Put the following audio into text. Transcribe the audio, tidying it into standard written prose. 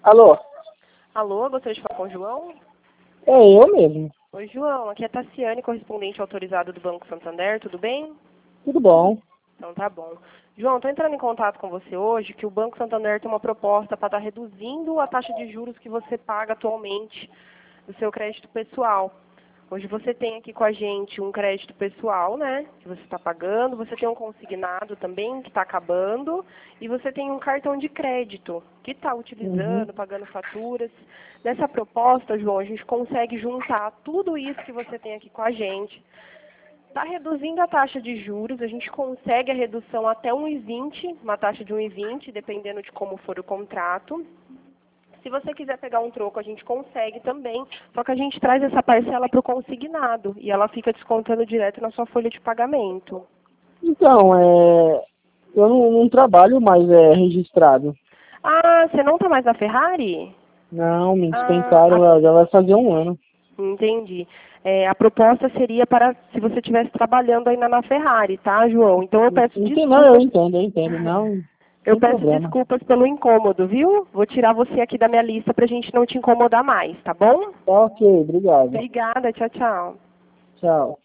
Alô? Alô, gostaria de falar com o João? É eu mesmo. Oi, João. Aqui é Tassiane, correspondente autorizado do Banco Santander. Tudo bem? Tudo bom? Então tá bom. João, estou entrando em contato com você hoje que o Banco Santander tem uma proposta para estar reduzindo a taxa de juros que você paga atualmente do seu crédito pessoal. Hoje você tem aqui com a gente um crédito pessoal, né, que você está pagando, você tem um consignado também, que está acabando, e você tem um cartão de crédito, que está utilizando, pagando faturas. Nessa proposta, João, a gente consegue juntar tudo isso que você tem aqui com a gente. Está reduzindo a taxa de juros, a gente consegue a redução até 1,20, uma taxa de 1,20, dependendo de como for o contrato. Se você quiser pegar um troco, a gente consegue também, só que a gente traz essa parcela para o consignado e ela fica descontando direto na sua folha de pagamento. Então, eu não trabalho mais registrado. Ah, você não está mais na Ferrari? Não, me Ah, dispensaram, já vai fazer um ano. entendi. A proposta seria para se você estivesse trabalhando ainda na Ferrari, tá, João? Então eu peço Não, eu desculpas. entendo, não, Eu sem peço problema. desculpas pelo incômodo, viu? Vou tirar você aqui da minha lista para a gente não te incomodar mais, tá bom? Tá ok, obrigado. Obrigada, tchau, tchau. Tchau.